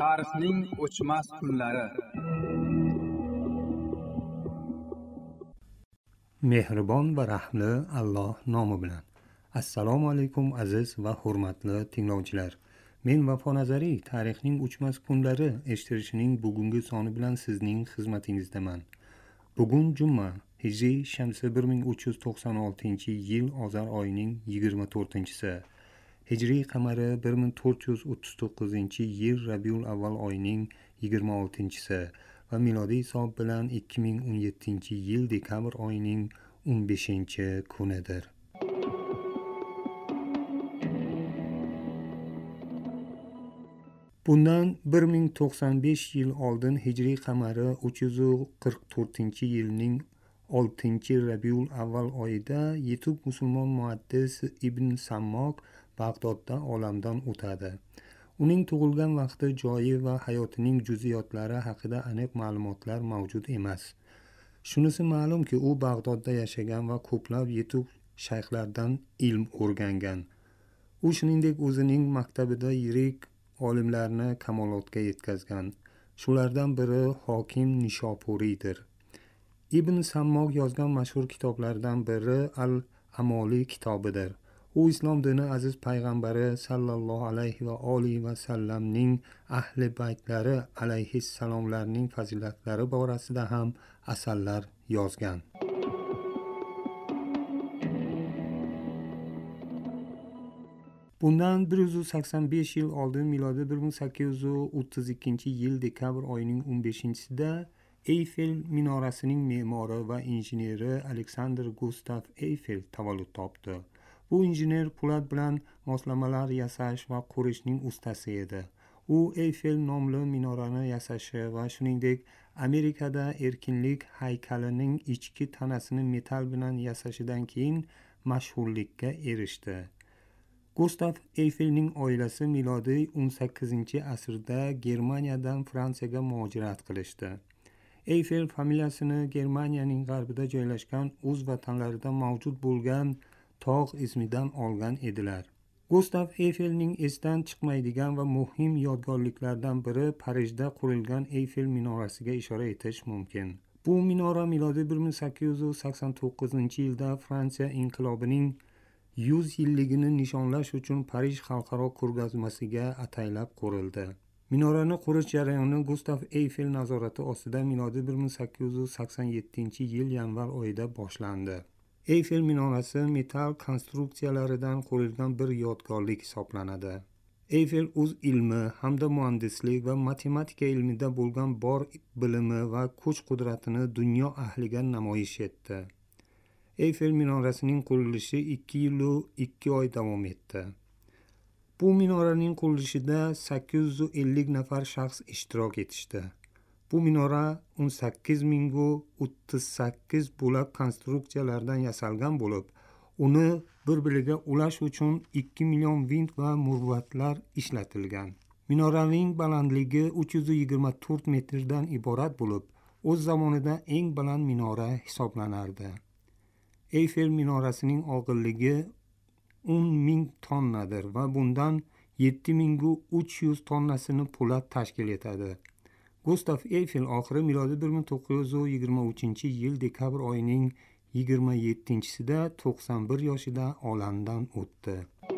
Tarixning o'chmas kunlari. Mehribon va rahmli Alloh nomi bilan. Assalomu alaykum aziz va hurmatli tinglovchilar. Men Vafo Nazariy, tarixning o'chmas kunlari eshittirishining bugungi soni bilan sizning xizmatingizdaman. Bugun juma, Hijriy shamsi 1396-yil Ozar oyining 24-si. Hijriy qamari 1439-yil Rabiul avval oyining 26-si va milodiy hisob bilan 2017-yil dekabr oyining 15-kunidir. Bundan 1095 yil oldin Hijriy qamari 344-yilning 6-Rabiul avval oyida yetuk musulmon muhaddis Ibn Sammok Bag'dodda olamdan o'tadi. Uning tug'ilgan vaqti, joyi va hayotining juziyotlari haqida aniq ma'lumotlar mavjud emas. Shunisi ma'lumki, u Bag'dodda yashagan va ko'plab yetuk shayxlardan ilm o'rgangan. U shuningdek o'zining maktabida yirik olimlarni kamolotga yetkazgan. Shulardan biri Hokim Nishopuriydir. Ibn Sammok yozgan mashhur kitoblardan biri Al-Amoli kitobidir. U islom dini aziz payg'ambari sallallohu alayhi va olihi va sallamning ahli baytlari alayhissalomlarning fazilatlari borasida ham asarlar yozgan. Bundan 185 yil oldin milodi 1832-yil dekabr oyining 15-sida Eyfel minorasining me'mori va injeneri Alexander Gustav Eyfel tavallud topdi. Bu injener po'lat bilan moslamalar yasash va qurishning ustasi edi. U Eyfel nomli minorani yasashi va shuningdek Amerikada erkinlik haykalining ichki tanasini metal bilan yasashidan keyin mashhurlikka erishdi. Gustav Eyfelning oilasi milodiy 18-asrda Germaniyadan Fransiyaga muhojirat qilishdi. Eyfel familiyasini Germaniyaning g'arbida joylashgan o'z vatanlarida mavjud bo'lgan tog' ismidan olgan edilar. Gustav Eyfelning esdan chiqmaydigan va muhim yodgorliklaridan biri Parijda qurilgan Eyfel minorasiga ishora etish mumkin. Bu minora milodiy 1889-yilda Fransiya inqilobining 100 yilligini nishonlash uchun Parij xalqaro ko'rgazmasiga ataylab qurildi. Minorani qurish jarayoni Gustav Eyfel nazorati ostida milodiy 1887-yil yanvar oyida boshlandi. Eyfel minorasi metal konstruksiyalaridan qurilgan bir yodgorlik hisoblanadi. Eyfel o'z ilmi hamda muhandislik va matematika ilmida bo'lgan bor bilimi va kuch-qudratini dunyo ahliga namoyish etdi. Eyfel minorasining qurilishi 2 yil 2 oy davom etdi. Bu minoraning qurilishida 850 nafar shaxs ishtirok etishdi. Bu minora 18,038 bo'lak konstruksiyalardan yasalgan bo'lib, uni bir-biriga ulash uchun 2 million vint va murvatlar ishlatilgan. Minoraning balandligi 324 metrdan iborat bo'lib, o'z zamonida eng baland minora hisoblanardi. Eyfel minorasining og'irligi 10,000 tonnadir va bundan 7,300 tonnasini po'lat tashkil etadi. Gustav Eyfel oxiri milodiy 1923-yil dekabr oyining 27-sida 91 yoshida olamdan o'tdi.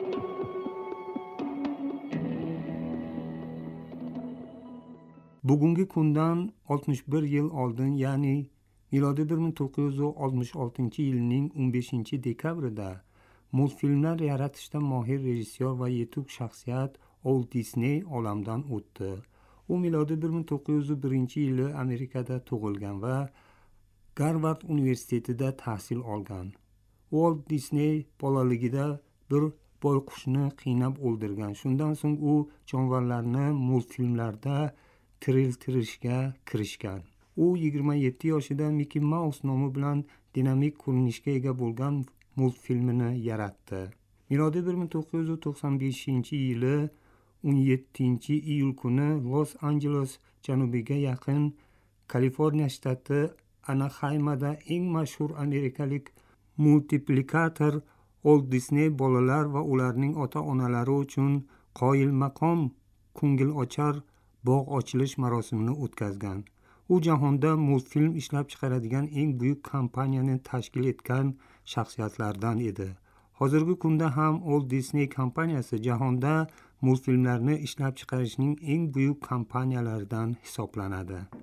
Bugungi kundan 61 yil oldin, ya'ni milodiy 1966-yilning 15-dekabrida multfilmlar yaratishda mohir rejissyor va yetuk shaxsiyat Walt Disney olamdan o'tdi. U milodiy 1901-yili Amerikada tug'ilgan va Garvard universitetida tahsil olgan. Walt Disney bolaligida bir boyqushni qiynab o'ldirgan. Shundan so'ng u jonivorlarni multfilmlarda tiriltirishga kirishgan. U 27 yoshida Mickey Mouse nomi bilan dinamik ko'rinishga ega bo'lgan multfilmini yaratdi. Milodiy 1995-yili 17-iyul kuni Los Angeles janubiga yaqin Kaliforniya shtati Anaheimda eng mashhur amerikalik multiplikator Walt Disney bolalar va ularning ota-onalari uchun qoyilmaqom ko'ngilochar bog' ochilish marosimini o'tkazgan. U jahonda multfilm ishlab chiqaradigan eng buyuk kompaniyani tashkil etgan shaxsiyatlardan edi. Hozirgi kunda ham Walt Disney kompaniyasi jahonda multfilmlarni ishlab chiqarishning eng buyuk kompaniyalaridan hisoblanadi.